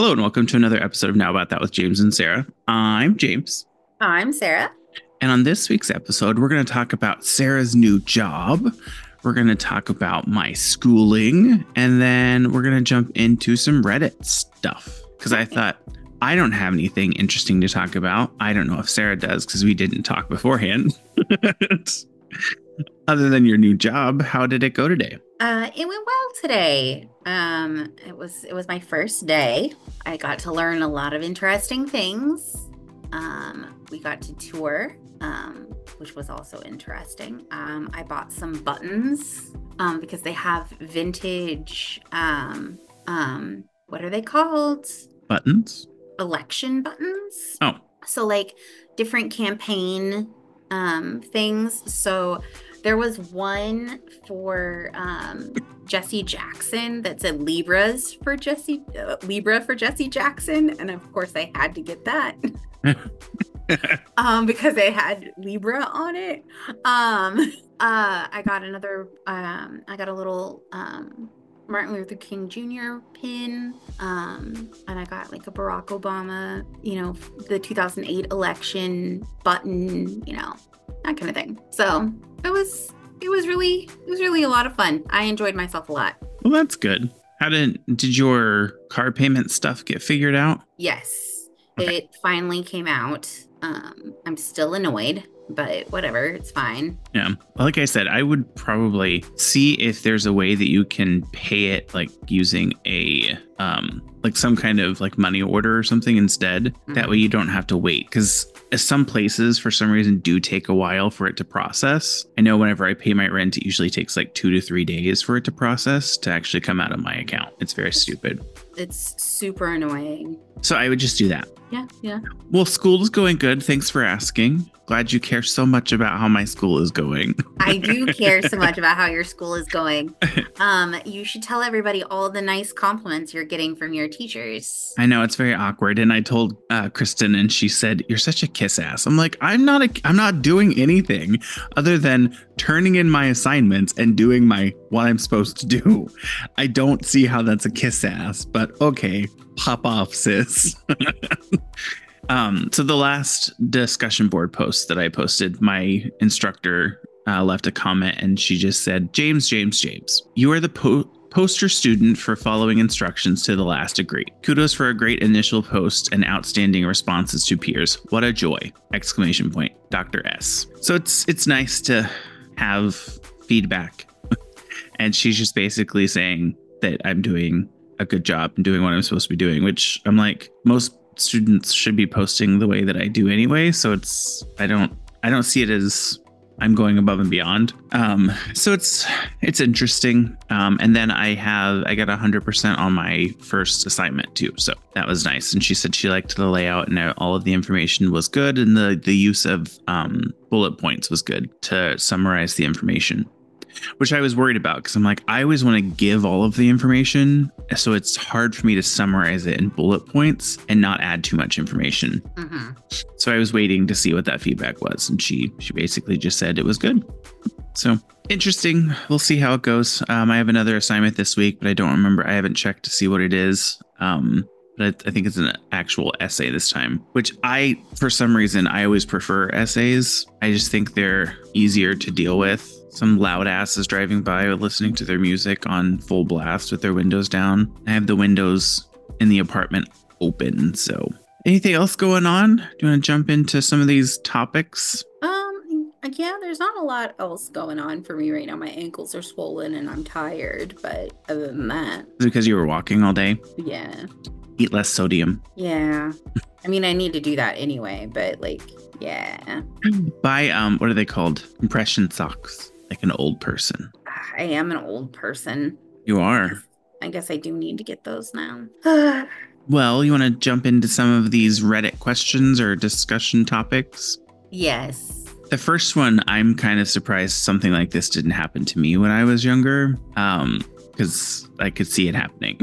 Hello and welcome to another episode of Now About That with James and Sarah. I'm James. I'm Sarah. And on this week's episode, we're going to talk about Sarah's new job. We're going to talk about my schooling. And then we're going to jump into some Reddit stuff. Because I thought, I don't have anything interesting to talk about. I don't know if Sarah does because we didn't talk beforehand. Other than your new job, how did it go today? It went well today. It was my first day. I got to learn a lot of interesting things. We got to tour, which was also interesting. I bought some buttons, because they have vintage, what are they called? Buttons? Election buttons. Oh. So like different campaign things. So there was one for Jesse Jackson that said Libra for Jesse Jackson, and of course I had to get that because it had Libra on it. I got a little Martin Luther King Jr. pin, and I got like a Barack Obama, the 2008 election button, that kind of thing. So it was really a lot of fun. I enjoyed myself a lot. Well, that's good. How did your car payment stuff get figured out? Yes, okay. It finally came out. I'm still annoyed, but whatever, it's fine. Yeah. Like I said, I would probably see if there's a way that you can pay it like using a like some kind of like money order or something instead. Mm-hmm. That way you don't have to wait, because some places for some reason do take a while for it to process. I know whenever I pay my rent, it usually takes like 2 to 3 days for it to process to actually come out of my account. It's very stupid. It's super annoying. So I would just do that. Yeah. Well, school is going good. Thanks for asking. Glad you care so much about how my school is going. I do care so much about how your school is going. You should tell everybody all the nice compliments you're getting from your teachers. I know, it's very awkward. And I told Kristen, and she said, "You're such a kiss ass." I'm like, I'm not doing anything other than turning in my assignments and doing what I'm supposed to do. I don't see how that's a kiss ass, but okay, pop off, sis. So the last discussion board post that I posted, my instructor left a comment, and she just said, James, you are the poster student for following instructions to the last degree. Kudos for a great initial post and outstanding responses to peers. What a joy! Exclamation point. Dr. S. So it's nice to have feedback. And she's just basically saying that I'm doing a good job and doing what I'm supposed to be doing, which I'm like, most students should be posting the way that I do anyway. So I don't see it as I'm going above and beyond. So it's interesting. And then I got 100% on my first assignment too. So that was nice. And she said she liked the layout and all of the information was good. And the use of bullet points was good to summarize the information, which I was worried about, because I'm like, I always want to give all of the information, so it's hard for me to summarize it in bullet points and not add too much information. Mm-hmm. So I was waiting to see what that feedback was, and she basically just said it was good. So interesting. We'll see how it goes. I have another assignment this week, but I don't remember. I haven't checked to see what it is. But I think it's an actual essay this time, which for some reason, I always prefer essays. I just think they're easier to deal with. Some loud asses driving by listening to their music on full blast with their windows down. I have the windows in the apartment open. So anything else going on? Do you want to jump into some of these topics? Yeah, there's not a lot else going on for me right now. My ankles are swollen and I'm tired, but other than that. Is it because you were walking all day? Yeah. Eat less sodium. Yeah. I mean, I need to do that anyway, but yeah. Buy, what are they called? Compression socks. Like an old person. I am an old person. You are. I guess I do need to get those now. Well, you want to jump into some of these Reddit questions or discussion topics? Yes. The first one, I'm kind of surprised something like this didn't happen to me when I was younger, because I could see it happening.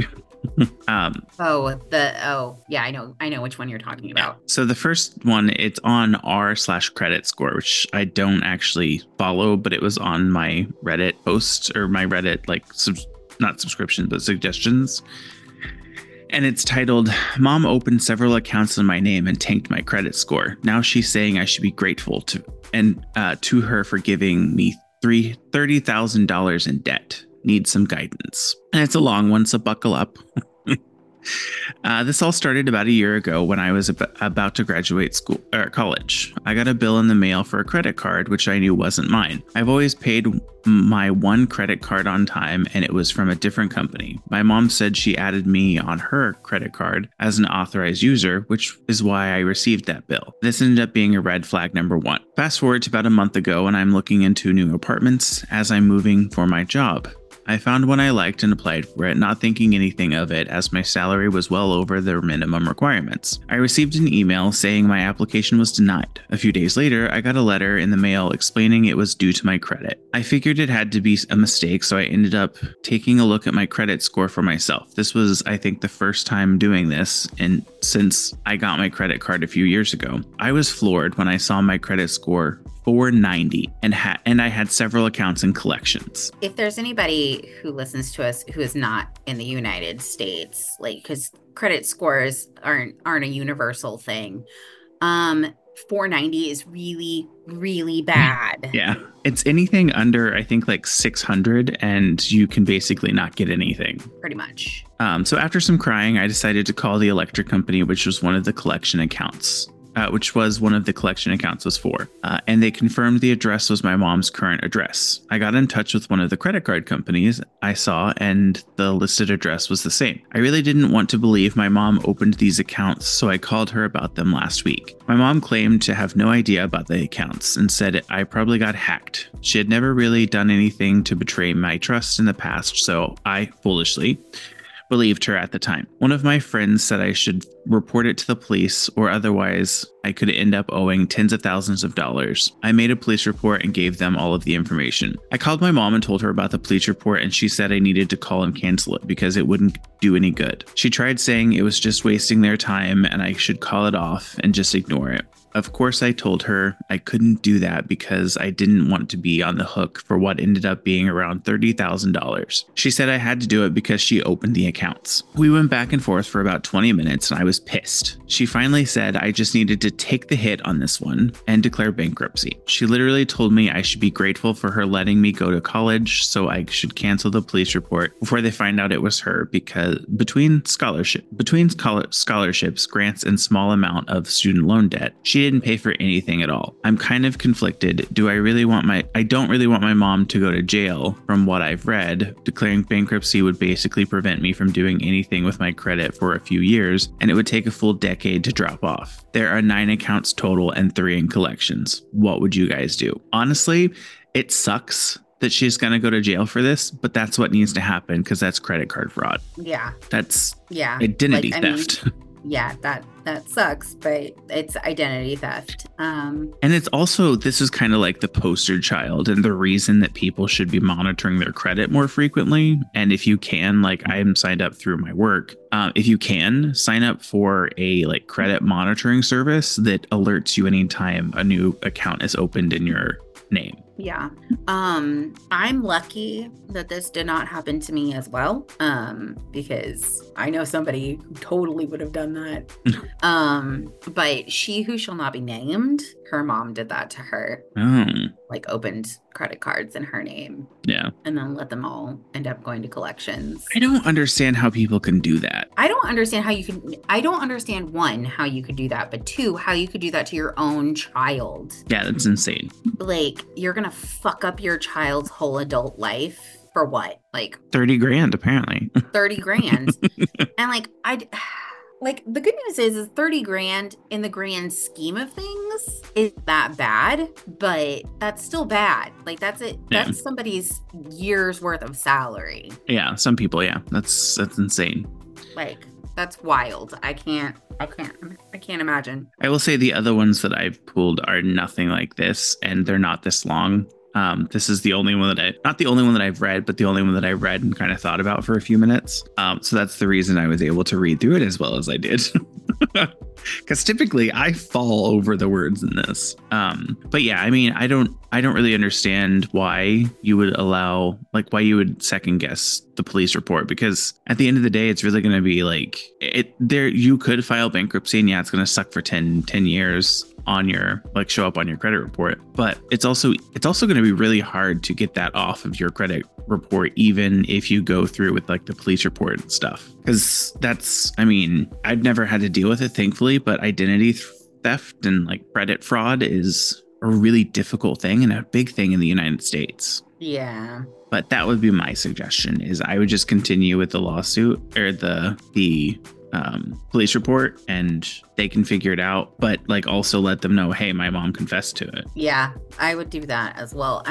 Yeah, I know which one you're talking about. So the first one, it's on r/credit score, which I don't actually follow, but it was on my Reddit post, or my Reddit not subscription but suggestions. And it's titled, Mom opened several accounts in my name and tanked my credit score. Now she's saying I should be grateful to her for giving me $30,000 in debt. Need some guidance. And it's a long one, so buckle up. This all started about a year ago when I was about to graduate college. I got a bill in the mail for a credit card, which I knew wasn't mine. I've always paid my one credit card on time, and it was from a different company. My mom said she added me on her credit card as an authorized user, which is why I received that bill. This ended up being a red flag number one. Fast forward to about a month ago, and I'm looking into new apartments as I'm moving for my job. I found one I liked and applied for it, not thinking anything of it as my salary was well over their minimum requirements. I received an email saying my application was denied. A few days later, I got a letter in the mail explaining it was due to my credit. I figured it had to be a mistake, so I ended up taking a look at my credit score for myself. This was, I think, the first time doing this since I got my credit card a few years ago. I was floored when I saw my credit score 490 and I had several accounts in collections. If there's anybody who listens to us who is not in the United States, like, because credit scores aren't a universal thing, 490 is really, really bad. Yeah, it's anything under, I think, like 600, and you can basically not get anything. Pretty much. So after some crying, I decided to call the electric company, which was one of the collection accounts. Was for. And they confirmed the address was my mom's current address. I got in touch with one of the credit card companies I saw, and the listed address was the same. I really didn't want to believe my mom opened these accounts, so I called her about them last week. My mom claimed to have no idea about the accounts and said I probably got hacked. She had never really done anything to betray my trust in the past, so I foolishly believed her at the time. One of my friends said I should report it to the police, or otherwise I could end up owing tens of thousands of dollars. I made a police report and gave them all of the information. I called my mom and told her about the police report, and she said I needed to call and cancel it because it wouldn't do any good. She tried saying it was just wasting their time and I should call it off and just ignore it. Of course, I told her I couldn't do that because I didn't want to be on the hook for what ended up being around $30,000. She said I had to do it because she opened the accounts. We went back and forth for about 20 minutes and I was pissed. She finally said I just needed to take the hit on this one and declare bankruptcy. She literally told me I should be grateful for her letting me go to college, so I should cancel the police report before they find out it was her, because between scholarships, grants, and small amount of student loan debt, she didn't pay for anything at all. I'm kind of conflicted. I don't really want my mom to go to jail. From what I've read, declaring bankruptcy would basically prevent me from doing anything with my credit for a few years, and it would take a full decade to drop off. There are 9 accounts total and 3 in collections. What would you guys do? Honestly, it sucks that she's going to go to jail for this, but that's what needs to happen because that's credit card fraud. Yeah. That's identity theft. Yeah, that sucks, but it's identity theft. And it's also, this is kind of like the poster child and the reason that people should be monitoring their credit more frequently. And if you can, like, I am signed up through my work. If you can sign up for a credit monitoring service that alerts you anytime a new account is opened in your name. Yeah. I'm lucky that this did not happen to me as well. Because I know somebody who totally would have done that. But she who shall not be named, her mom did that to her. Oh. Opened credit cards in her name. Yeah. And then let them all end up going to collections. I don't understand how people can do that. I don't understand, one, how you could do that, but 2, how you could do that to your own child. Yeah, that's insane. You're going to fuck up your child's whole adult life for what? 30 grand, apparently. 30 grand. And the good news is 30 grand in the grand scheme of things is that bad, but that's still bad. That's it. Yeah. That's somebody's year's worth of salary. Yeah. Some people. Yeah. That's insane. That's wild. I can't imagine. I will say the other ones that I've pulled are nothing like this, and they're not this long. This is the only one not the only one that I've read, but the only one that I read and kind of thought about for a few minutes. So that's the reason I was able to read through it as well as I did. Because typically I fall over the words in this. But yeah, I mean, I don't really understand why you would allow, like, why you would second guess the police report, because at the end of the day, it's really going to be like you could file bankruptcy and yeah, it's going to suck for 10 years on your, like, show up on your credit report. But it's also going to be really hard to get that off of your credit report, even if you go through with like the police report and stuff, because I mean, I've never had to deal with it, thankfully, but identity theft and like credit fraud is a really difficult thing and a big thing in the United States. Yeah. But that would be my suggestion, is I would just continue with the lawsuit or the police report, and they can figure it out, but like also let them know, hey, my mom confessed to it. Yeah, I would do that as well.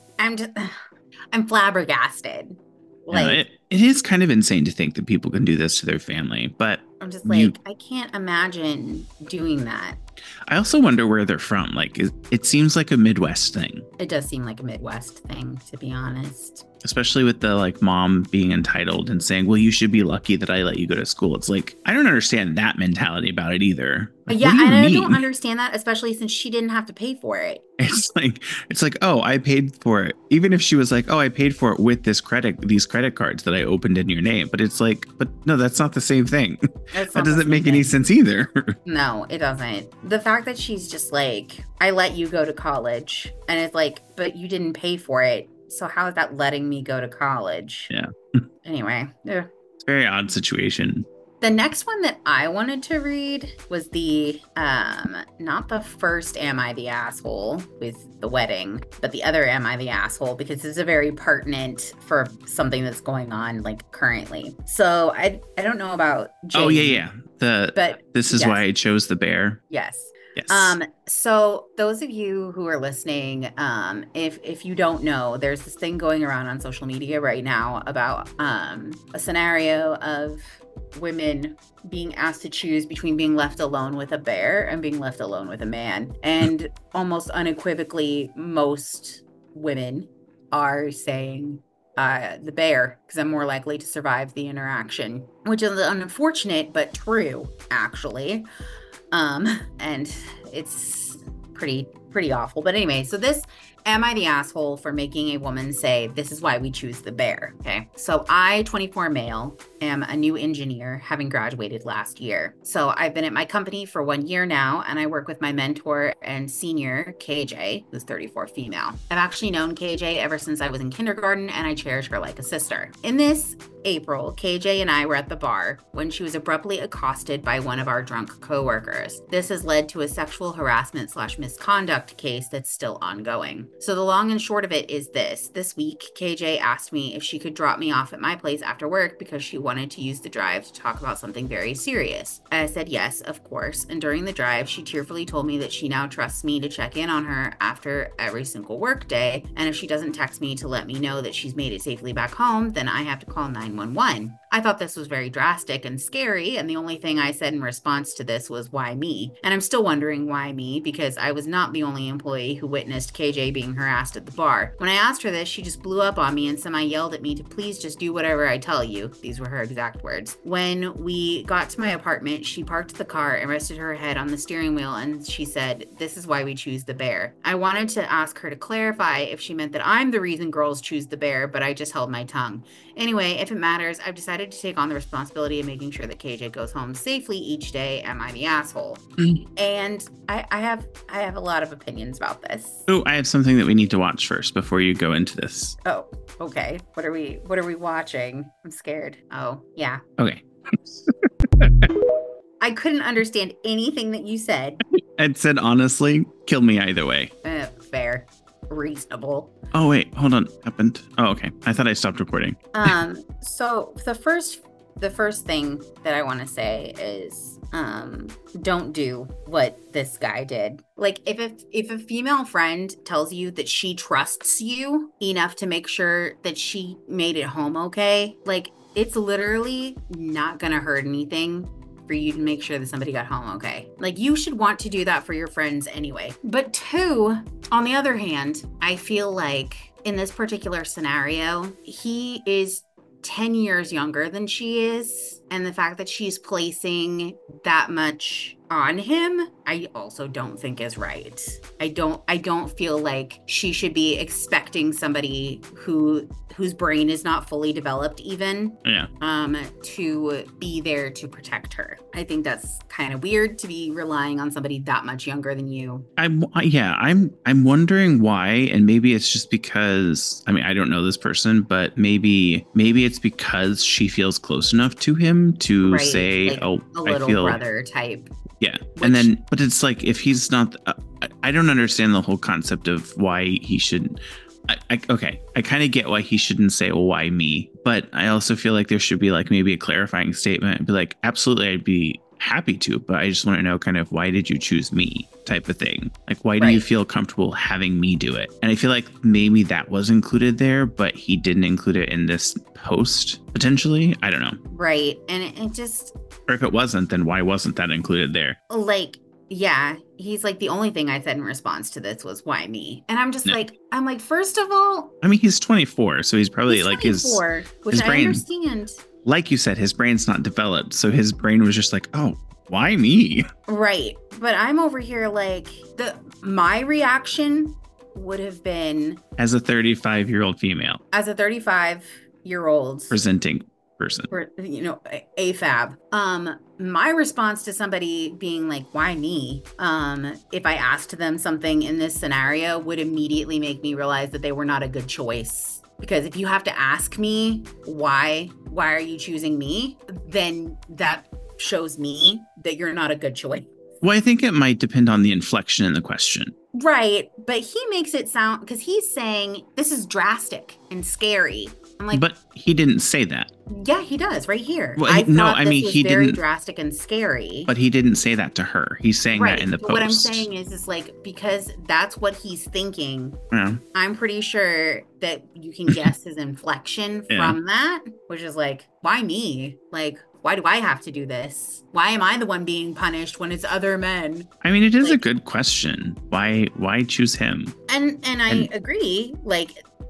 I'm flabbergasted. Like, it is kind of insane to think that people can do this to their family, but I'm just like, I can't imagine doing that. I also wonder where they're from. Like, it seems like a Midwest thing. It does seem like a Midwest thing, to be honest. Especially with the like mom being entitled and saying, well, you should be lucky that I let you go to school. It's like, I don't understand that mentality about it either. Like, yeah, and I don't understand that, especially since she didn't have to pay for it. It's like, oh, I paid for it. Even if she was like, oh, I paid for it with these credit cards that I opened in your name. But it's like, but no, that's not the same thing. That doesn't make any sense either. No, it doesn't. The fact that she's just like, I let you go to college, and it's like, but you didn't pay for it. So how is that letting me go to college? Yeah. Anyway. Yeah. It's a very odd situation. The next one that I wanted to read was the, not the first Am I the Asshole with the wedding, but the other Am I the Asshole, because it's a very pertinent for something that's going on like currently. So I don't know about Jane. Oh, yeah. But this is yes. why I chose the bear. Yes. Yes. So those of you who are listening, if you don't know, there's this thing going around on social media right now about a scenario of women being asked to choose between being left alone with a bear and being left alone with a man. And almost unequivocally, most women are saying the bear, because I'm more likely to survive the interaction, which is unfortunate, but true, actually. And it's pretty awful. But anyway, so this, am I the asshole for making a woman say, this is why we choose the bear? Okay. So I, 24 male, am a new engineer, having graduated last year. So I've been at my company for 1 year now, and I work with my mentor and senior, KJ, who's 34 female. I've actually known KJ ever since I was in kindergarten, and I cherish her like a sister. In this April, KJ and I were at the bar when she was abruptly accosted by one of our drunk coworkers. This has led to a sexual harassment/misconduct case that's still ongoing. So the long and short of it is this week, KJ asked me if she could drop me off at my place after work because she wanted to use the drive to talk about something very serious. I said yes, of course. And during the drive, she tearfully told me that she now trusts me to check in on her after every single work day. And if she doesn't text me to let me know that she's made it safely back home, then I have to call 911. I thought this was very drastic and scary, and the only thing I said in response to this was, why me? And I'm still wondering why me, because I was not the only employee who witnessed KJ being harassed at the bar. When I asked her this, she just blew up on me and semi-yelled at me to please just do whatever I tell you. These were her exact words. When we got to my apartment, she parked the car and rested her head on the steering wheel, and she said, this is why we choose the bear. I wanted to ask her to clarify if she meant that I'm the reason girls choose the bear, but I just held my tongue. Anyway, if it matters, I've decided to take on the responsibility of making sure that KJ goes home safely each day. Am I the asshole? And I have a lot of opinions about this. Oh, I have something that we need to watch first before you go into this. Oh, okay. What are we watching? I'm scared. Oh, yeah. Okay. I couldn't understand anything that you said. Ed said, honestly, kill me either way. Fair. Reasonable. Oh, wait, hold on. Happened. Oh, okay. I thought I stopped recording. So the first thing that I want to say is, don't do what this guy did. Like, if a female friend tells you that she trusts you enough to make sure that she made it home okay, like, it's literally not gonna hurt anything for you to make sure that somebody got home okay. Like, you should want to do that for your friends anyway. But two, on the other hand, I feel like in this particular scenario, he is 10 years younger than she is, and the fact that she's placing that much on him, I also don't think is right. I don't feel like she should be expecting somebody whose brain is not fully developed even to be there to protect her. I think that's kind of weird to be relying on somebody that much younger than you. I'm wondering why, and maybe it's just because, I mean, I don't know this person, but maybe it's because she feels close enough to him to say, like oh, a little I feel brother type. Yeah. And then, but it's like, if he's not, I don't understand the whole concept of why he shouldn't. I kind of get why he shouldn't say, well, why me? But I also feel like there should be like maybe a clarifying statement and be like, absolutely, I'd be happy to, but I just want to know kind of, why did you choose me type of thing? Like, why do you feel comfortable having me do it? And I feel like maybe that was included there, but he didn't include it in this post, potentially. I don't know. Right. And it just... Or if it wasn't, then why wasn't that included there? Like, yeah, he's like, the only thing I said in response to this was, why me? And I'm just like, first of all... I mean, he's 24, so he's probably like his which I brain, understand. Like you said, his brain's not developed. So his brain was just like, oh, why me? Right. But I'm over here like, my reaction would have been... As a 35-year-old female. As a 35-year-old... Presenting person. For, AFAB. My response to somebody being like, why me? If I asked them something in this scenario, would immediately make me realize that they were not a good choice. Because if you have to ask me why are you choosing me, then that shows me that you're not a good choice. Well, I think it might depend on the inflection in the question. Right. But he makes it sound, because he's saying this is drastic and scary. I'm like, but he didn't say that. Yeah, he does right here. Well, he very drastic and scary. But he didn't say that to her. He's saying that in the post. What I'm saying is like, because that's what he's thinking. Yeah. I'm pretty sure that you can guess his inflection from that, which is like, why me? Like, why do I have to do this? Why am I the one being punished when it's other men? I mean, it is a good question. Why choose him? And I agree. Like,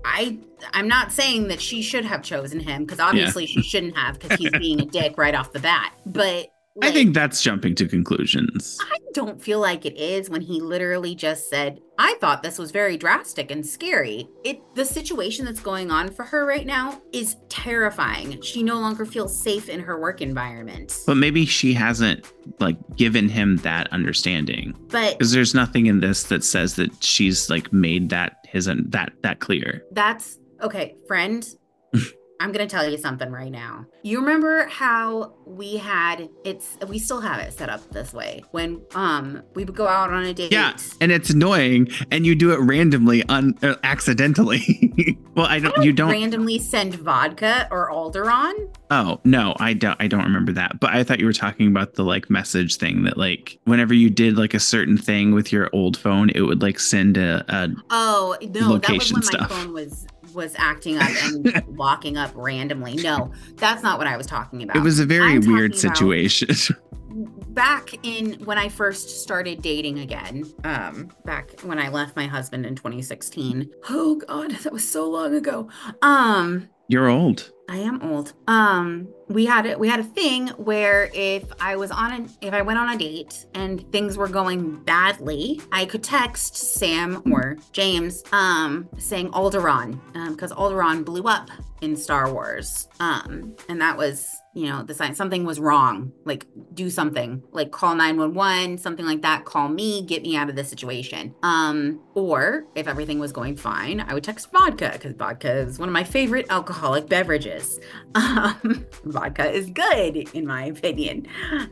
I'm not saying that she should have chosen him, because obviously she shouldn't have, because he's being a dick right off the bat. But I think that's jumping to conclusions. I don't feel like it is, when he literally just said, I thought this was very drastic and scary. The situation that's going on for her right now is terrifying. She no longer feels safe in her work environment. But maybe she hasn't like given him that understanding. But because there's nothing in this that says that she's like made that that clear. That's okay, friend. I'm going to tell you something right now. You remember how we still have it set up this way when we would go out on a date. Yeah, and it's annoying, and you do it randomly accidentally. Well, you don't randomly send vodka or Alderon. Oh, no, I don't remember that. But I thought you were talking about the like message thing that like whenever you did like a certain thing with your old phone, it would like send a oh, no, location that was when stuff. My phone was acting up and locking up randomly. No, that's not what I was talking about. It was a very weird situation. Back in when I first started dating again, back when I left my husband in 2016. Oh God, that was so long ago. You're old. I am old. We had a thing where if I went on a date and things were going badly, I could text Sam or James, saying Alderaan, because Alderaan blew up in Star Wars. And that was, the sign something was wrong. Like, do something, like call 911, something like that. Call me, get me out of this situation. Or if everything was going fine, I would text vodka, because vodka is one of my favorite alcoholic beverages. Vodka is good, in my opinion.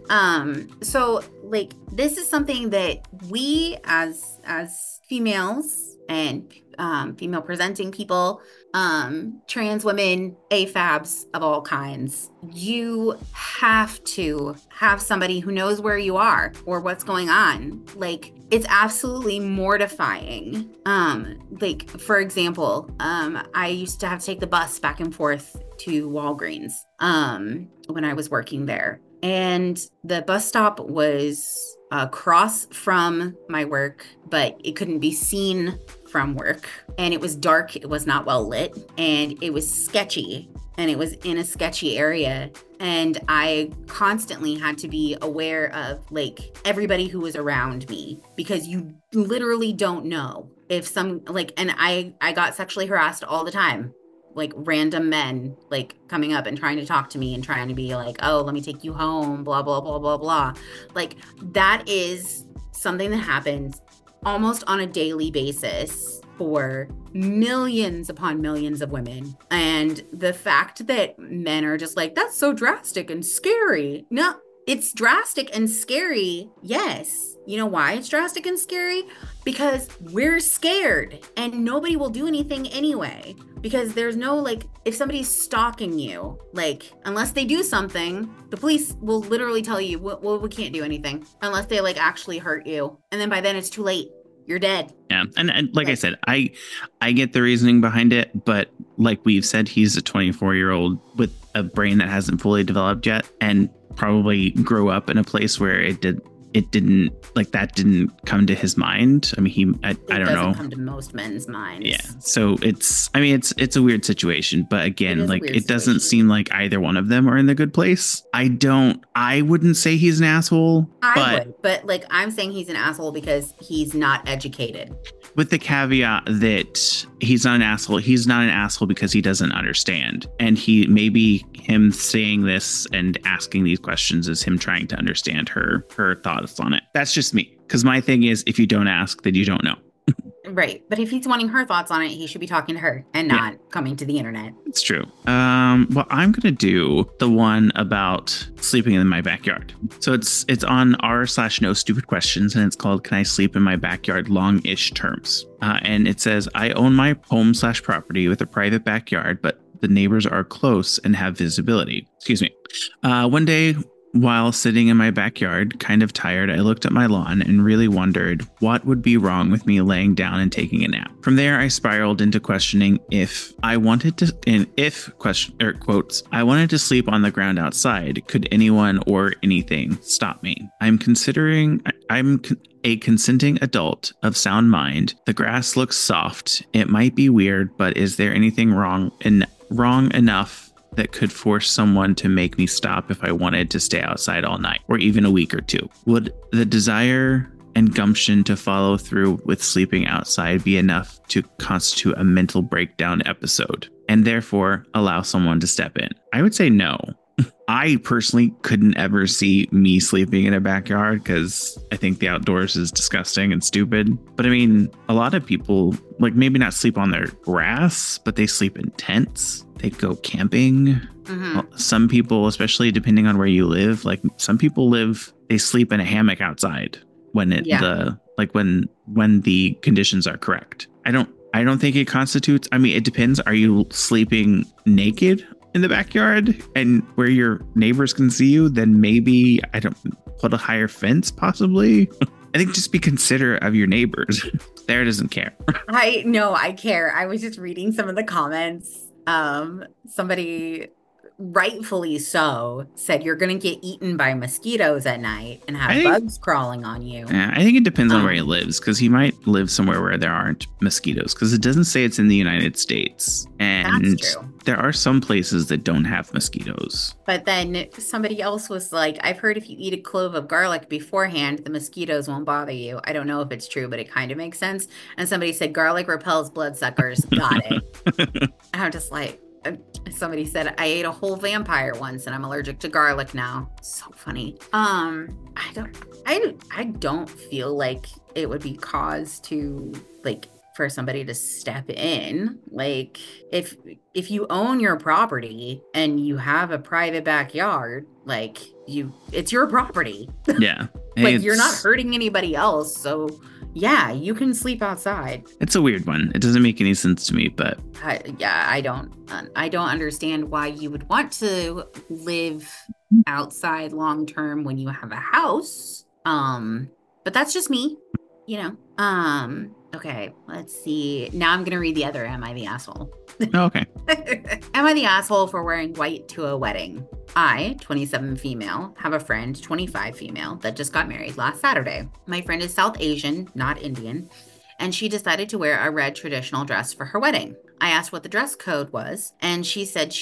So like, this is something that we as females and female presenting people, trans women, AFABs of all kinds, you have to have somebody who knows where you are or what's going on. Like, it's absolutely mortifying. Like, for example, I used to have to take the bus back and forth to Walgreens when I was working there. And the bus stop was across from my work, but it couldn't be seen from work. And it was dark. It was not well lit. And it was sketchy. and it was in a sketchy area. And I constantly had to be aware of like everybody who was around me, because you literally don't know if some like, and I got sexually harassed all the time. Like random men like coming up and trying to talk to me and trying to be like, oh, let me take you home, blah, blah, blah, blah, blah. Like that is something that happens almost on a daily basis for millions upon millions of women. And the fact that men are just like, that's so drastic and scary. No, it's drastic and scary. Yes. You know why it's drastic and scary? Because we're scared and nobody will do anything anyway. Because there's no like, if somebody's stalking you, like, unless they do something, the police will literally tell you, well, we can't do anything unless they like actually hurt you. And then by then it's too late. You're dead. Yeah. And like I said, I get the reasoning behind it. But like we've said, he's a 24-year-old with a brain that hasn't fully developed yet and probably grew up in a place where it didn't come to his mind. I mean, I don't know. It doesn't come to most men's minds. Yeah. So it's a weird situation, but again, like it doesn't seem like either one of them are in the good place. I wouldn't say he's an asshole. But like I'm saying he's an asshole because he's not educated. With the caveat that he's not an asshole. He's not an asshole because he doesn't understand. And maybe him saying this and asking these questions is him trying to understand her thoughts on it. That's just me. Because my thing is, if you don't ask, then you don't know. Right. But if he's wanting her thoughts on it, he should be talking to her and not coming to the internet. It's true. Well, I'm going to do the one about sleeping in my backyard. So it's on r/no stupid questions, and it's called Can I Sleep in My Backyard Long-ish Terms? And it says, I own my home/property with a private backyard, but the neighbors are close and have visibility. Excuse me. One day, while sitting in my backyard, kind of tired, I looked at my lawn and really wondered what would be wrong with me laying down and taking a nap. From there, I spiraled into questioning if I wanted to, I wanted to sleep on the ground outside. Could anyone or anything stop me? I'm a consenting adult of sound mind. The grass looks soft. It might be weird, but is there anything wrong enough that could force someone to make me stop if I wanted to stay outside all night or even a week or two? Would the desire and gumption to follow through with sleeping outside be enough to constitute a mental breakdown episode and therefore allow someone to step in? I would say no. I personally couldn't ever see me sleeping in a backyard because I think the outdoors is disgusting and stupid. But I mean, a lot of people like maybe not sleep on their grass, but they sleep in tents. They go camping. Mm-hmm. Well, some people, especially depending on where you live, like some people they sleep in a hammock outside when when the conditions are correct. I don't think it constitutes. I mean, it depends. Are you sleeping naked in the backyard and where your neighbors can see you? Then maybe I don't put a higher fence, possibly. I think just be considerate of your neighbors. Sarah doesn't care. I care. I was just reading some of the comments. Somebody, rightfully so, said you're going to get eaten by mosquitoes at night and have bugs crawling on you. Yeah, I think it depends on where he lives, because he might live somewhere where there aren't mosquitoes, because it doesn't say it's in the United States. And that's true. There are some places that don't have mosquitoes. But then somebody else was like, I've heard if you eat a clove of garlic beforehand, the mosquitoes won't bother you. I don't know if it's true, but it kind of makes sense. And somebody said garlic repels bloodsuckers. Got it. I'm just like, somebody said I ate a whole vampire once and I'm allergic to garlic now. So funny. I don't feel like it would be cause to like for somebody to step in. Like if you own your property and you have a private backyard, like it's your property. Yeah. Like you're not hurting anybody else. So yeah, you can sleep outside. It's a weird one. It doesn't make any sense to me, but I don't understand why you would want to live outside long term when you have a house. But that's just me, you know. Okay, let's see. Now I'm gonna read the other Am I the Asshole? Oh, okay. Am I the asshole for wearing white to a wedding? I, 27 female, have a friend, 25 female, that just got married last Saturday. My friend is South Asian, not Indian, and she decided to wear a red traditional dress for her wedding. I asked what the dress code was, and she said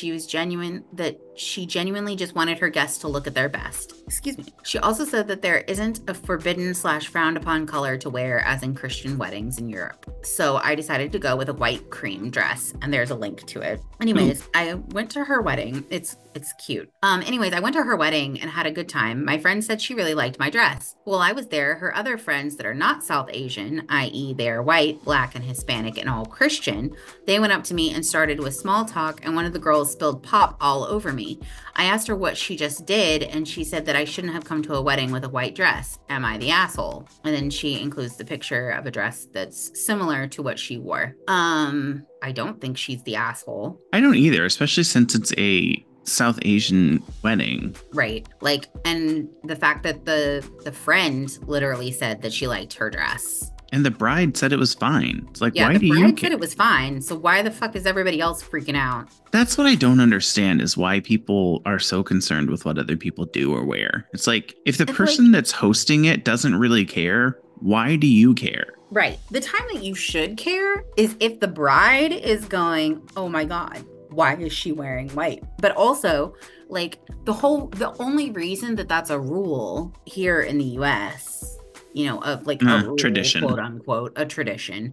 she genuinely just wanted her guests to look at their best. Excuse me. She also said that there isn't a forbidden / frowned upon color to wear as in Christian weddings in Europe. So I decided to go with a white cream dress, and there's a link to it. Anyways, I went to her wedding. It's cute. Anyways, I went to her wedding and had a good time. My friend said she really liked my dress. While I was there, her other friends that are not South Asian, i.e. they are white, black, and Hispanic and all Christian, they went up to me and started with small talk, and one of the girls spilled pop all over me. I asked her what she just did, and she said that I shouldn't have come to a wedding with a white dress. Am I the asshole? And then she includes the picture of a dress that's similar to what she wore. I don't think she's the asshole. I don't either, especially since it's a South Asian wedding. Right. Like, and the fact that the friend literally said that she liked her dress. And the bride said it was fine. It's like, yeah, why do you care? The bride said it was fine. So why the fuck is everybody else freaking out? That's what I don't understand, is why people are so concerned with what other people do or wear. It's like, if the person that's hosting it doesn't really care, why do you care? Right. The time that you should care is if the bride is going, oh my God, why is she wearing white? But also, like, the only reason that that's a rule here in the US, you know, of like a rule, tradition, quote unquote, a tradition,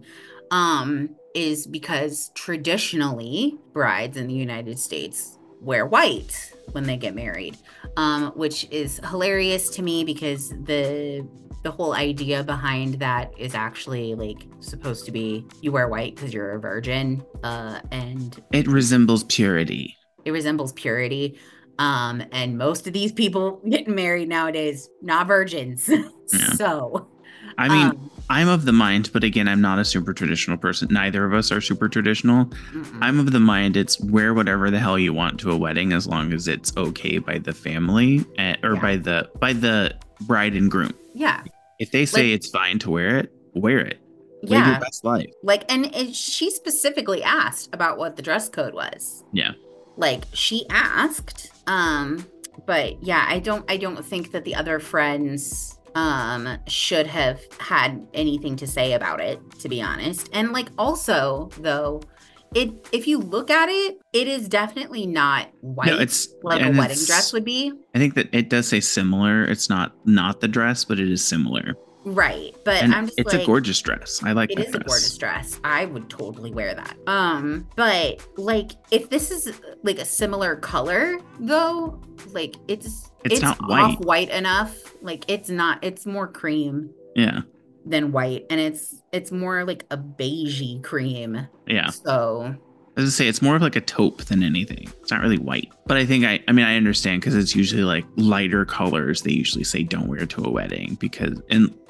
is because traditionally brides in the United States wear white when they get married, which is hilarious to me because the whole idea behind that is actually like supposed to be you wear white because you're a virgin, and it resembles purity. It resembles purity. And most of these people getting married nowadays, not virgins. Yeah. So, I mean, I'm of the mind, but again, I'm not a super traditional person. Neither of us are super traditional. Mm-mm. I'm of the mind it's wear whatever the hell you want to a wedding as long as it's okay by the family by the bride and groom. Yeah. If they say it's fine to wear it, wear it. Yeah. Live your best life. Like, and she specifically asked about what the dress code was. Yeah. Like, she asked, but yeah, I don't think that the other friends should have had anything to say about it, to be honest. And like, also though, if you look at it, it is definitely not white. No, it's like a wedding dress would be. I think that it does say similar. It's not the dress, but it is similar. Right. But and I'm just it's a gorgeous dress. I like that dress. It is a gorgeous dress. I would totally wear that. But like, if this is like a similar color though, like it's not white. Off-white enough. Like it's more cream. Yeah. Than white, and it's more like a beigey cream. Yeah. So I was gonna say it's more of like a taupe than anything. It's not really white, but I think I understand because it's usually like lighter colors. They usually say don't wear to a wedding because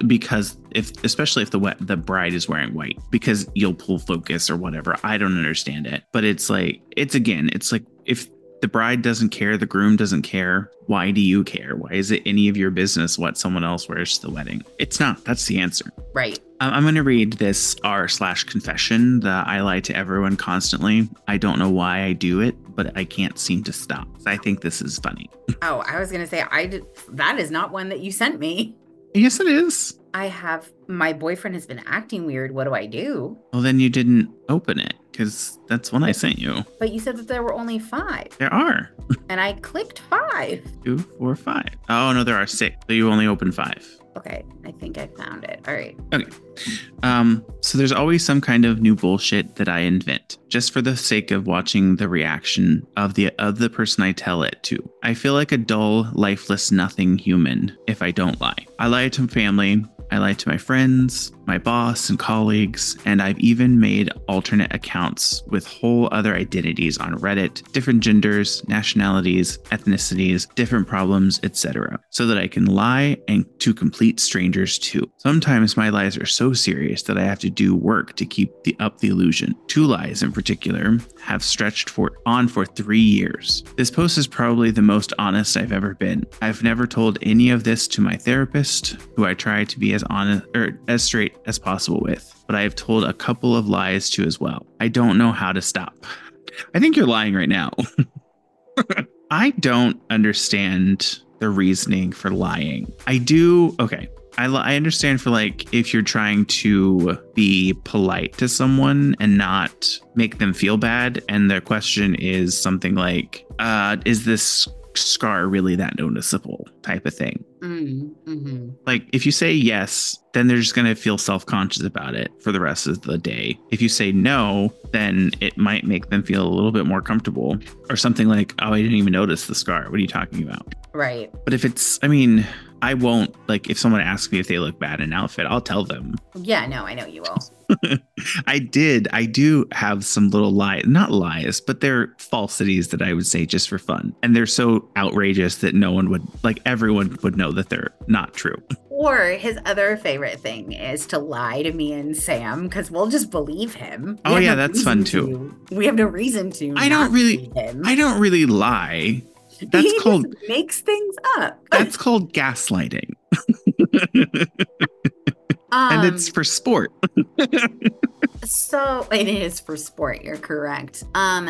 especially if the bride is wearing white because you'll pull focus or whatever. I don't understand it, but it's like it's like if the bride doesn't care, the groom doesn't care. Why do you care? Why is it any of your business what someone else wears to the wedding? It's not. That's the answer. Right. I'm going to read this r/confession that I lie to everyone constantly. I don't know why I do it, but I can't seem to stop. I think this is funny. Oh, I was going to say, that is not one that you sent me. Yes, it is. My boyfriend has been acting weird. What do I do? Well, then you didn't open it because that's one I sent you. But you said that there were only 5. There are. And I clicked 5. 2, 4, 5. Oh, no, there are 6. So you only opened 5. Okay, I think I found it. All right. Okay. So there's always some kind of new bullshit that I invent just for the sake of watching the reaction of the person I tell it to. I feel like a dull, lifeless, nothing human if I don't lie. I lie to family. I lie to my friends, my boss and colleagues, and I've even made alternate accounts with whole other identities on Reddit, different genders, nationalities, ethnicities, different problems, etc., so that I can lie and to complete strangers too. Sometimes my lies are so serious that I have to do work to keep up the illusion. 2 lies in particular have stretched on for 3 years. This post is probably the most honest I've ever been. I've never told any of this to my therapist, who I try to be as honest or as straight as possible with, but I have told a couple of lies to as well. I don't know how to stop. I think you're lying right now. I don't understand the reasoning for lying. I do. Okay. I understand for like if you're trying to be polite to someone and not make them feel bad, and their question is something like, is this scar really that noticeable, type of thing. Mm-hmm. Like if you say yes, then they're just going to feel self-conscious about it for the rest of the day. If you say no, then it might make them feel a little bit more comfortable, or something like, oh, I didn't even notice the scar. What are you talking about? Right. But if it's, I mean, I won't, like, if someone asks me if they look bad in an outfit, I'll tell them. Yeah, no, I know you will. I do have some little not lies, but they're falsities that I would say just for fun. And they're so outrageous that no one would, like, everyone would know that they're not true. Or his other favorite thing is to lie to me and Sam, because we'll just believe him. Oh yeah, that's fun too. We have no reason to. I don't really lie. That's he called just makes things up. That's called gaslighting. And it's for sport. So it is for sport. You're correct.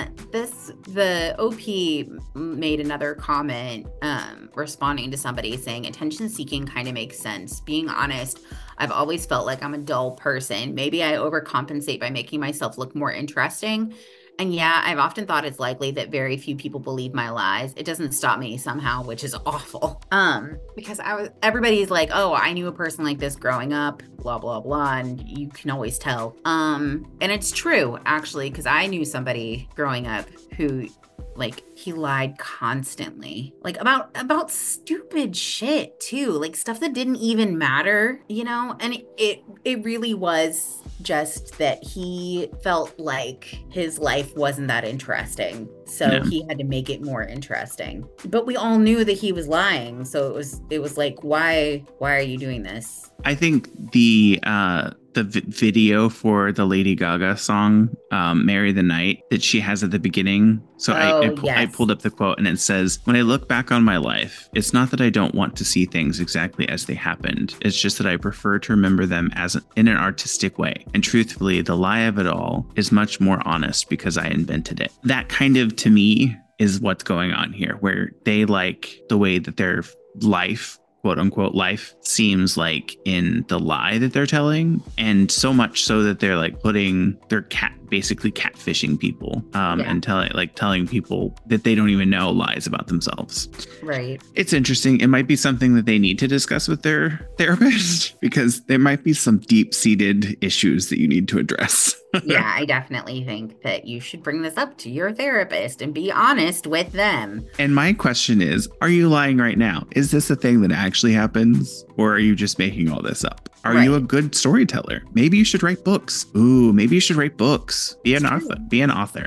The OP made another comment, responding to somebody saying attention seeking kind of makes sense. Being honest, I've always felt like I'm a dull person. Maybe I overcompensate by making myself look more interesting. And yeah, I've often thought it's likely that very few people believe my lies. It doesn't stop me somehow, which is awful. Because everybody's like, oh, I knew a person like this growing up, blah, blah, blah. And you can always tell. And it's true, actually, because I knew somebody growing up who, like, he lied constantly, like about stupid shit too, like stuff that didn't even matter, you know? And it really was just that he felt like his life wasn't that interesting. So he had to make it more interesting. But we all knew that he was lying. So it was like, why are you doing this? I think the video for the Lady Gaga song, Marry the Night, that she has at the beginning. So I pulled up the quote, and it says, when I look back on my life, it's not that I don't want to see things exactly as they happened. It's just that I prefer to remember them in an artistic way. And truthfully, the lie of it all is much more honest because I invented it. That kind of, to me, is what's going on here, where they like the way that their life, quote unquote life, seems like in the lie that they're telling, and so much so that they're like they're basically catfishing people, and telling people that they don't even know lies about themselves. Right. It's interesting. It might be something that they need to discuss with their therapist, because there might be some deep-seated issues that you need to address. Yeah, I definitely think that you should bring this up to your therapist and be honest with them. And my question is, are you lying right now? Is this a thing that actually happens, or are you just making all this up? Are you a good storyteller? Maybe you should write books. Ooh, maybe you should write books. Be an author. Be an author.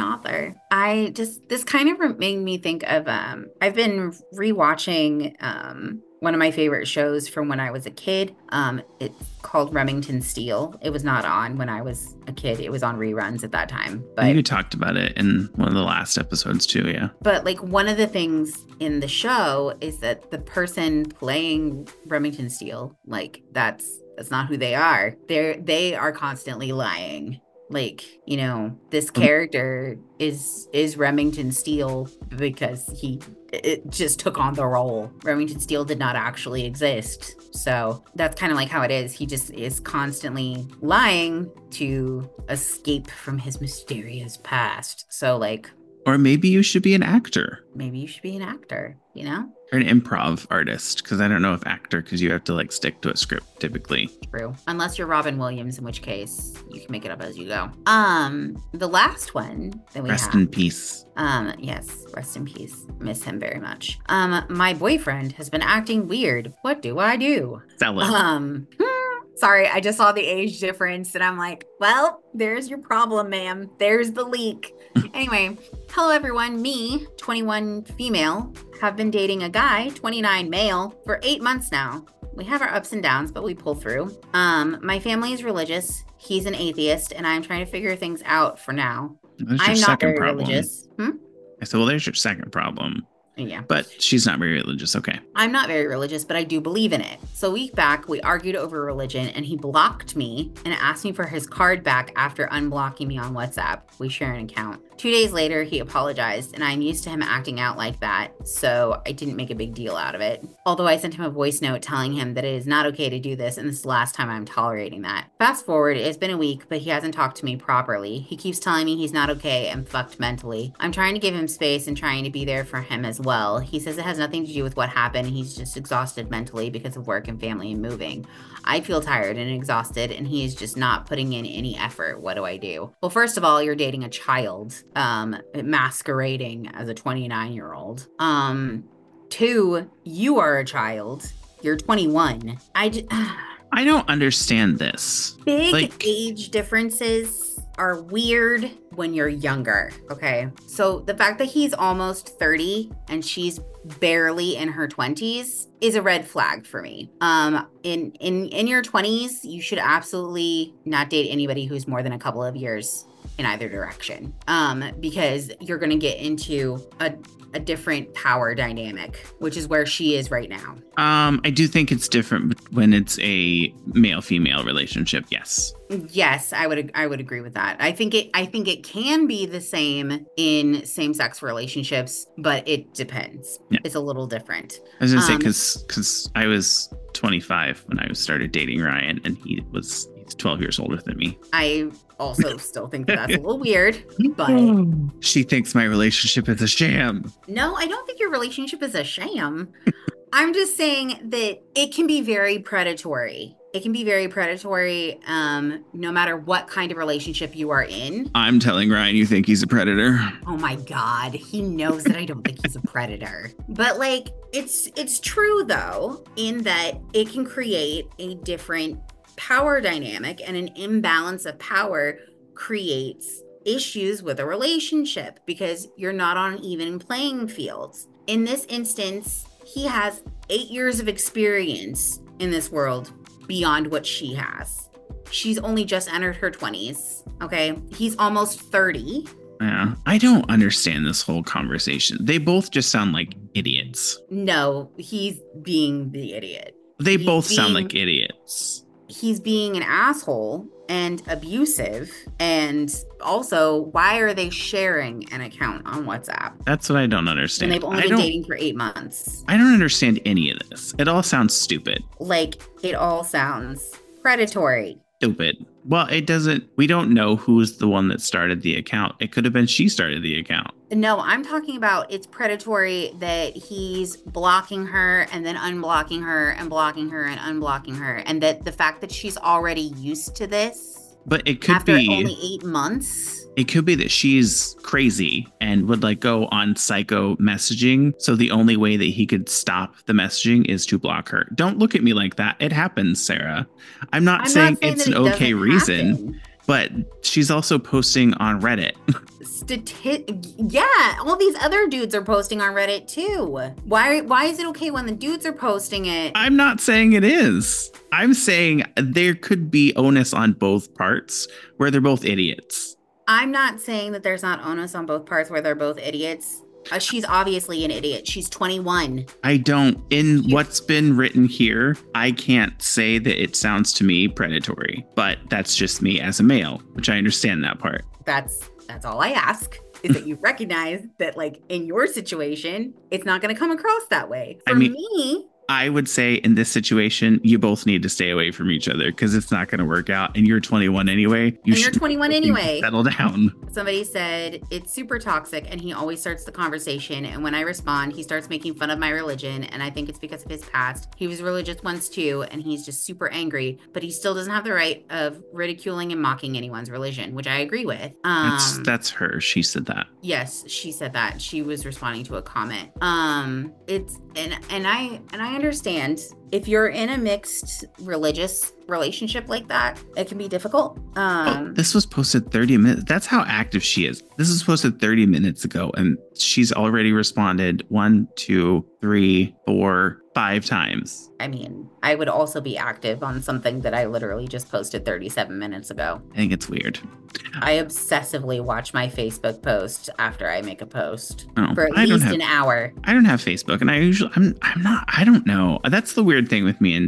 This kind of made me think of, I've been rewatching one of my favorite shows from when I was a kid. It's called Remington Steele. It was not on when I was a kid. It was on reruns at that time. But you talked about it in one of the last episodes too, yeah. But like one of the things in the show is that the person playing Remington Steele, like that's not who they are. They are constantly lying. Like, you know, this character is Remington Steele because it just took on the role. Remington Steele did not actually exist. So that's kind of like how it is. He just is constantly lying to escape from his mysterious past. So like, or maybe you should be an actor. Maybe you should be an actor, you know? Or an improv artist, because I don't know if actor, because you have to like stick to a script typically. True. Unless you're Robin Williams, in which case you can make it up as you go. The last one that we have. Rest in peace. Yes, rest in peace. Miss him very much. My boyfriend has been acting weird. What do I do? Sell it. Sorry, I just saw the age difference and I'm like, well, there's your problem, ma'am. There's the leak. Anyway, hello everyone. Me, 21 female, have been dating a guy, 29 male, for 8 months now. We have our ups and downs, but we pull through. My family is religious. He's an atheist, and I'm trying to figure things out for now. I'm not very religious. I said, well, there's your second problem. Yeah. But she's not very religious. Okay. I'm not very religious, but I do believe in it. So a week back, we argued over religion and he blocked me and asked me for his card back after unblocking me on WhatsApp. We share an account. 2 days later, he apologized, and I'm used to him acting out like that, so I didn't make a big deal out of it. Although I sent him a voice note telling him that it is not okay to do this, and this is the last time I'm tolerating that. Fast forward, it's been a week, but he hasn't talked to me properly. He keeps telling me he's not okay and fucked mentally. I'm trying to give him space and trying to be there for him as well. He says it has nothing to do with what happened. He's just exhausted mentally because of work and family and moving. I feel tired and exhausted, and he is just not putting in any effort. What do I do? Well, first of all, you're dating a child, masquerading as a 29-year-old. 2, you are a child. You're 21. I don't understand this. Big age differences are weird when you're younger, okay? So the fact that he's almost 30 and she's barely in her 20s is a red flag for me. In your 20s, you should absolutely not date anybody who's more than a couple of years in either direction, because you're going to get into a different power dynamic, which is where she is right now. I do think it's different when it's a male-female relationship. Yes. Yes, I would agree with that. I think it can be the same in same-sex relationships, but it depends. Yeah. It's a little different. I was gonna say because I was 25 when I started dating Ryan, and he's 12 years older than me. I also still think that's a little weird, but she thinks my relationship is a sham. No, I don't think your relationship is a sham. I'm just saying that it can be very predatory. It can be very predatory, no matter what kind of relationship you are in. I'm telling Ryan you think he's a predator. Oh my God. He knows that I don't think he's a predator. But like, it's true though, in that it can create a different power dynamic, and an imbalance of power creates issues with a relationship because you're not on even playing fields. In this instance, he has 8 years of experience in this world beyond what she has. She's only just entered her 20s, okay? He's almost 30. Yeah, I don't understand this whole conversation. They both just sound like idiots. No, he's being the idiot. They both sound like idiots. He's being an asshole and abusive. And also, why are they sharing an account on WhatsApp? That's what I don't understand. And they've only been dating for 8 months. I don't understand any of this. It all sounds stupid. Like, it all sounds predatory. Stupid. Well, it doesn't. We don't know who's the one that started the account. It could have been she started the account. No, I'm talking about it's predatory that he's blocking her and then unblocking her and blocking her and unblocking her. And that the fact that she's already used to this. But it could after be only 8 months. It could be that she's crazy and would like go on psycho messaging. So the only way that he could stop the messaging is to block her. Don't look at me like that. It happens, Sarah. I'm not saying it's an okay reason, but she's also posting on Reddit. Yeah, all these other dudes are posting on Reddit too. Why is it okay when the dudes are posting it? I'm not saying it is. I'm saying there could be onus on both parts where they're both idiots. I'm not saying that there's not onus on both parts where they're both idiots. She's obviously an idiot. She's 21. What's been written here, I can't say that it sounds to me predatory, but that's just me as a male, which I understand that part. That's all I ask, is that you recognize that, like, in your situation, it's not going to come across that way. For me, I would say in this situation, you both need to stay away from each other because it's not going to work out. And you're 21 anyway. You're 21 anyway. Settle down. Somebody said it's super toxic and he always starts the conversation. And when I respond, he starts making fun of my religion. And I think it's because of his past. He was religious once too. And he's just super angry. But he still doesn't have the right of ridiculing and mocking anyone's religion, which I agree with. That's her. She said that. Yes, she said that. She was responding to a comment. I understand if you're in a mixed religious relationship like that, it can be difficult. This was posted 30 minutes. That's how active she is. This was posted 30 minutes ago, and she's already responded 1, 2, 3, 4, 5 times. I mean, I would also be active on something that I literally just posted 37 minutes ago. I think it's weird. I obsessively watch my Facebook post after I make a post for at least an hour. I don't have Facebook, and I don't know. That's the weird thing with me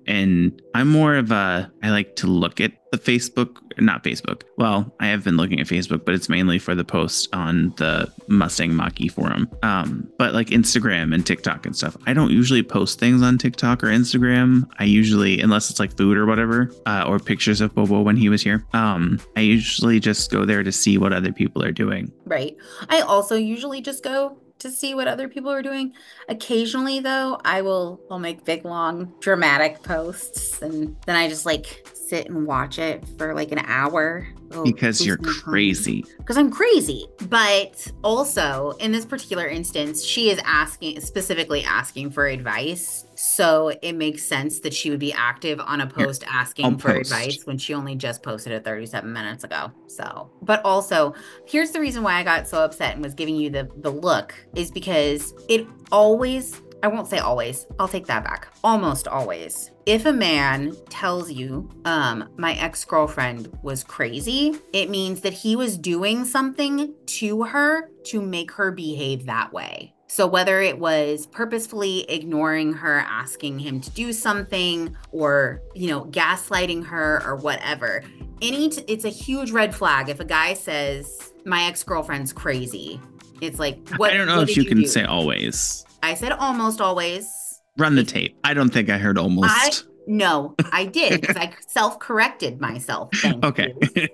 And I'm more of I like to look at the not Facebook. Well, I have been looking at Facebook, but it's mainly for the posts on the Mustang Mach-E forum. But like Instagram and TikTok and stuff, I don't usually post things on TikTok or Instagram. I usually, unless it's like food or whatever, or pictures of Bobo when he was here, I usually just go there to see what other people are doing. Right. I also usually just go to see what other people are doing. Occasionally, though, I'll make big, long, dramatic posts, and then I just like sit and watch it for like an hour. Because you're crazy. Because I'm crazy. But also, in this particular instance, she is specifically asking for advice. So it makes sense that she would be active on a post asking for advice when she only just posted it 37 minutes ago. So, but also, here's the reason why I got so upset and was giving you the look is because it always, I won't say always, I'll take that back. Almost always. If a man tells you, my ex-girlfriend was crazy, it means that he was doing something to her to make her behave that way. So whether it was purposefully ignoring her, asking him to do something, or, gaslighting her or whatever, it's a huge red flag if a guy says, my ex-girlfriend's crazy. It's like, what? I don't know if you can say always. I said almost always. Run the tape. I don't think I heard almost. No, I did because I self-corrected myself. Okay.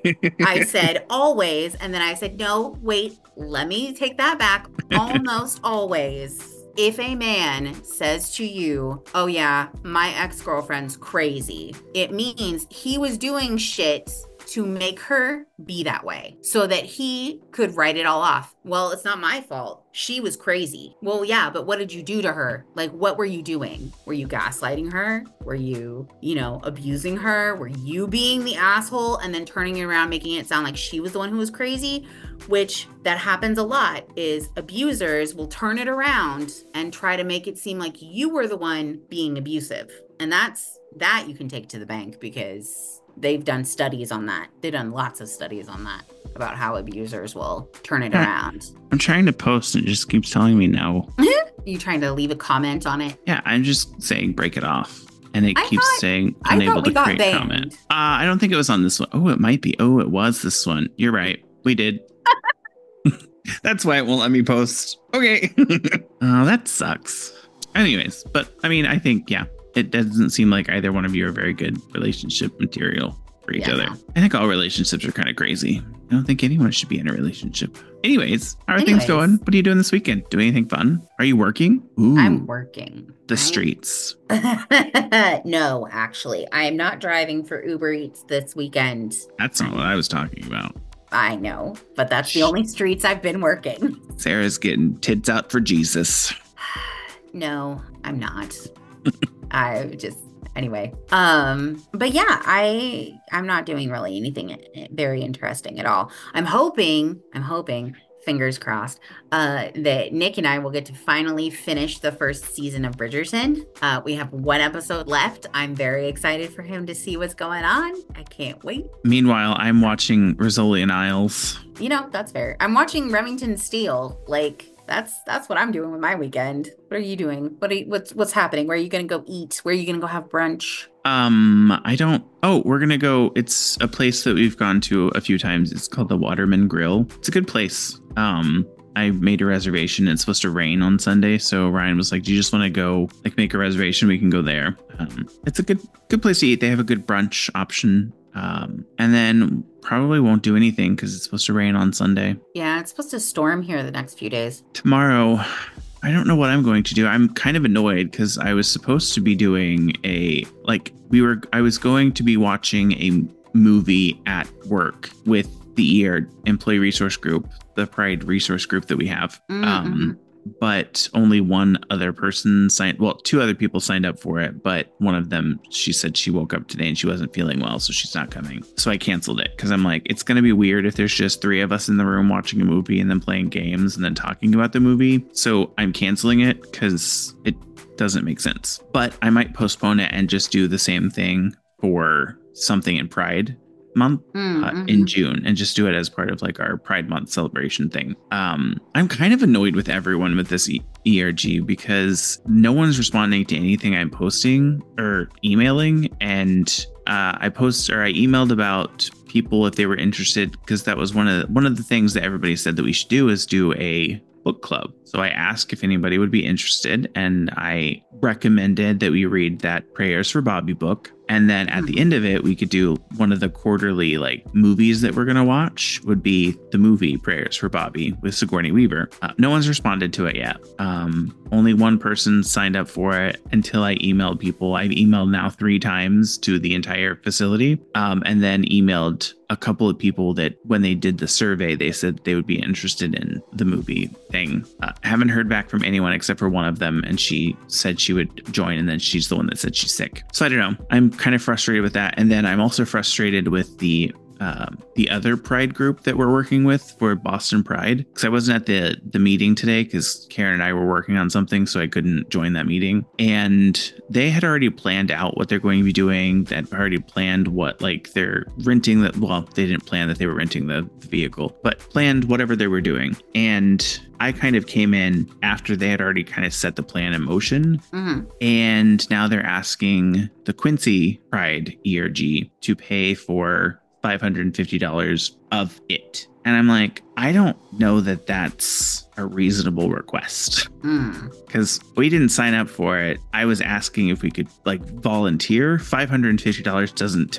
I said always, and then I said, no, wait, let me take that back. Almost always. If a man says to you, oh yeah, my ex-girlfriend's crazy, it means he was doing shit to make her be that way so that he could write it all off. Well, it's not my fault. She was crazy. Well, yeah, but what did you do to her? Like, what were you doing? Were you gaslighting her? Were you, abusing her? Were you being the asshole and then turning it around, making it sound like she was the one who was crazy? Which that happens a lot, is abusers will turn it around and try to make it seem like you were the one being abusive. And that you can take to the bank because they've done studies on that. They've done lots of studies on that about how abusers will turn it around. I'm trying to post and it just keeps telling me no. You trying to leave a comment on it? Yeah, I'm just saying break it off. And it keeps saying unable to create banned. Comment. I don't think it was on this one. Oh, it might be. Oh, it was this one. You're right. We did. That's why it won't let me post. Okay. Oh, that sucks. Anyways, but I mean, I think, yeah, it doesn't seem like either one of you are very good relationship material for each other. No. I think all relationships are kind of crazy. I don't think anyone should be in a relationship. Anyways, how are things going? What are you doing this weekend? Doing anything fun? Are you working? Ooh, I'm working. The streets. No, actually, I am not driving for Uber Eats this weekend. That's not what I was talking about. I know, but that's the only streets I've been working. Sarah's getting tits out for Jesus. No, I'm not. Anyway. But yeah, I'm not doing really anything very interesting at all. I'm hoping, fingers crossed, that Nick and I will get to finally finish the first season of Bridgerton. We have one episode left. I'm very excited for him to see what's going on. I can't wait. Meanwhile, I'm watching Rizzoli and Isles. That's fair. I'm watching Remington Steele. Like, that's what I'm doing with my weekend. What are you doing? What's happening? Where are you gonna go eat? Where are you gonna go have brunch? We're gonna go. It's a place that we've gone to a few times. It's called the Waterman Grill. It's a good place. I made a reservation. It's supposed to rain on Sunday, so Ryan was like, "Do you just want to go? Like, make a reservation? We can go there." It's a good place to eat. They have a good brunch option. And then probably won't do anything because it's supposed to rain on Sunday. Yeah, it's supposed to storm here the next few days. Tomorrow, I don't know what I'm going to do. I'm kind of annoyed because I was supposed to be doing I was going to be watching a movie at work with the ER Employee Resource Group, the Pride Resource Group that we have. Mm-hmm. But only one other person two other people signed up for it. But one of them, she said she woke up today and she wasn't feeling well, so she's not coming. So I canceled it because I'm like, it's going to be weird if there's just 3 of us in the room watching a movie and then playing games and then talking about the movie. So I'm canceling it because it doesn't make sense. But I might postpone it and just do the same thing for something in Pride month in June and just do it as part of like our Pride Month celebration thing. I'm kind of annoyed with everyone with this ERG because no one's responding to anything I'm posting or emailing. And I emailed about people if they were interested, because that was one of the things that everybody said that we should do is do a book club. So I asked if anybody would be interested, and I recommended that we read that Prayers for Bobby book. And then at the end of it, we could do one of the quarterly movies that we're going to watch would be the movie Prayers for Bobby with Sigourney Weaver. No one's responded to it yet. Only one person signed up for it until I emailed people. I've emailed now 3 times to the entire facility, and then emailed a couple of people that when they did the survey, they said they would be interested in the movie thing. Haven't heard back from anyone except for one of them, and she said she would join, and then she's the one that said she's sick. So I don't know. I'm kind of frustrated with that. And then I'm also frustrated with the other Pride group that we're working with for Boston Pride, because I wasn't at the meeting today because Karen and I were working on something, so I couldn't join that meeting. And they had already planned out what they're going to be doing. That already planned what they're renting. That they didn't plan that they were renting the vehicle, but planned whatever they were doing. And I kind of came in after they had already kind of set the plan in motion. Mm-hmm. And now they're asking the Quincy Pride ERG to pay for $550 of it. And I'm like, I don't know that that's a reasonable request, because we didn't sign up for it. I was asking if we could volunteer. $550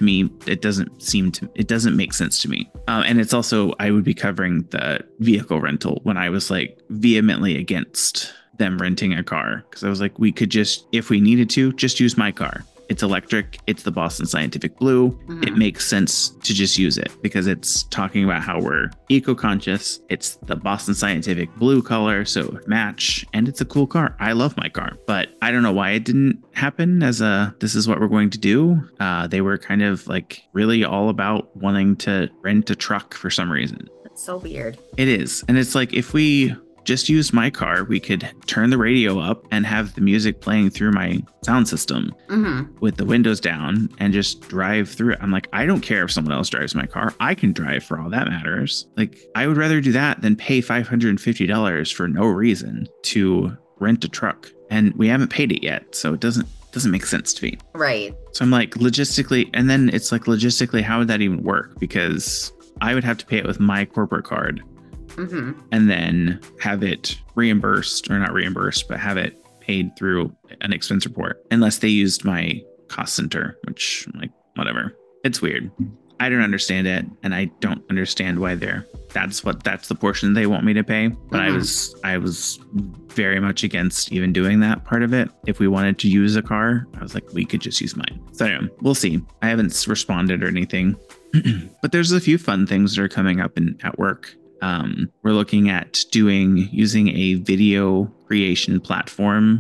doesn't make sense to me. And it's also, I would be covering the vehicle rental when I was vehemently against them renting a car, because I was like, we could just, if we needed to, just use my car. It's electric. It's the Boston Scientific Blue. Mm-hmm. It makes sense to just use it because it's talking about how we're eco-conscious. It's the Boston Scientific Blue color, so it would match. And it's a cool car. I love my car, but I don't know why it didn't happen as this is what we're going to do. They were kind of really all about wanting to rent a truck for some reason. That's so weird. It is. And it's if we just use my car, we could turn the radio up and have the music playing through my sound system with the windows down and just drive through it. I'm like, I don't care if someone else drives my car. I can drive for all that matters. I would rather do that than pay $550 for no reason to rent a truck. And we haven't paid it yet, so it doesn't make sense to me. Right. So I'm logistically, and then it's logistically, how would that even work? Because I would have to pay it with my corporate card. Mm-hmm. And then have it reimbursed, or not reimbursed, but have it paid through an expense report, unless they used my cost center, which whatever. It's weird. I don't understand it, and I don't understand why that's the portion they want me to pay. But I was very much against even doing that part of it. If we wanted to use a car, I was like, we could just use mine. So anyway, we'll see. I haven't responded or anything, but there's a few fun things that are coming up at work. We're looking at using a video creation platform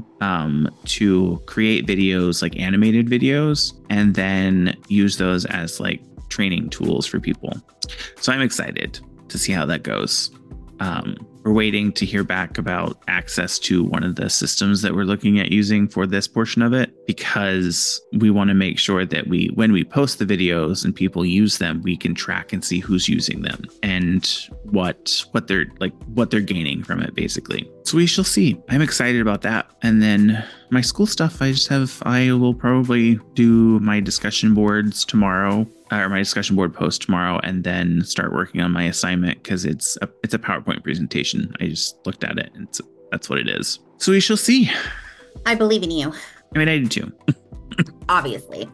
to create videos, animated videos, and then use those as training tools for people. So I'm excited to see how that goes. We're waiting to hear back about access to one of the systems that we're looking at using for this portion of it, because we want to make sure that when we post the videos and people use them, we can track and see who's using them and what they're gaining from it, basically. So we shall see. I'm excited about that. And then my school stuff, I will probably do my discussion boards tomorrow, or my discussion board post tomorrow, and then start working on my assignment, because it's a PowerPoint presentation. I just looked at it, and that's what it is. So we shall see. I believe in you. I mean, I do too. Obviously.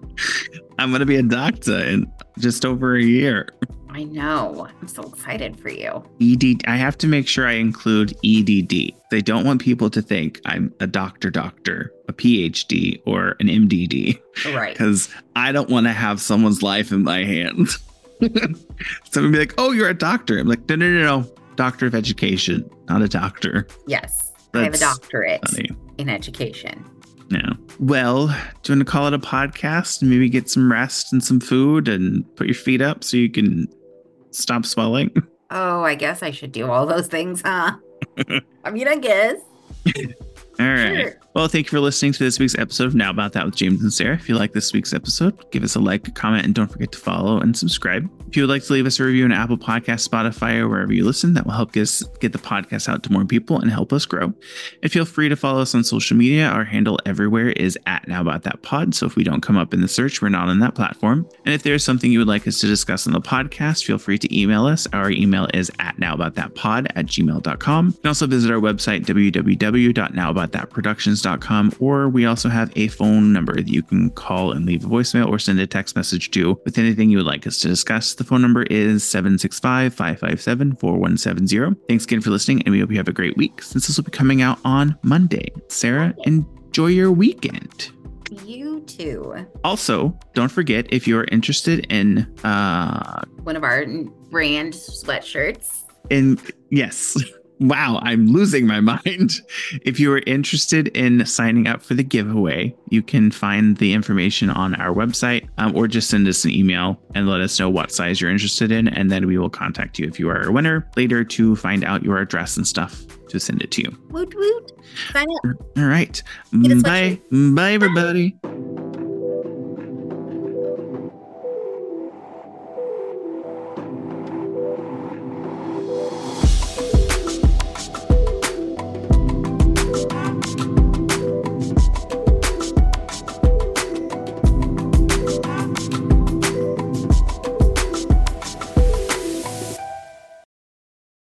I'm going to be a doctor in just over a year. I know. I'm so excited for you. I have to make sure I include EDD. They don't want people to think I'm a doctor, a PhD, or an MDD. Right. Because I don't want to have someone's life in my hands. Someone be like, oh, you're a doctor. I'm like, no. Doctor of education, not a doctor. Yes. I have a doctorate in education. Yeah. Well, do you want to call it a podcast and maybe get some rest and some food and put your feet up so you can stop swelling? Oh, I guess I should do all those things, huh? I mean, I guess. All right. Sure. Well, thank you for listening to this week's episode of Now About That with James and Sarah. If you like this week's episode, give us a like, a comment, and don't forget to follow and subscribe. If you would like to leave us a review on Apple Podcasts, Spotify, or wherever you listen, that will help us get the podcast out to more people and help us grow. And feel free to follow us on social media. Our handle everywhere is @NowAboutThatPod. So if we don't come up in the search, we're not on that platform. And if there's something you would like us to discuss on the podcast, feel free to email us. Our email is @NowAboutThatPod@gmail.com. You can also visit our website, www.nowaboutthatproductions.com, or we also have a phone number that you can call and leave a voicemail or send a text message to with anything you would like us to discuss. The phone number is 765-557-4170. Thanks again for listening, and we hope you have a great week since this will be coming out on Monday. Sarah, enjoy your weekend. You too. Also, don't forget, if you're interested in one of our brand sweatshirts. Yes. Wow, I'm losing my mind. If you are interested in signing up for the giveaway, you can find the information on our website, or just send us an email and let us know what size you're interested in, and then we will contact you if you are a winner later to find out your address and stuff to send it to you. Woot woot. Sign up. All right. Bye. Bye, everybody.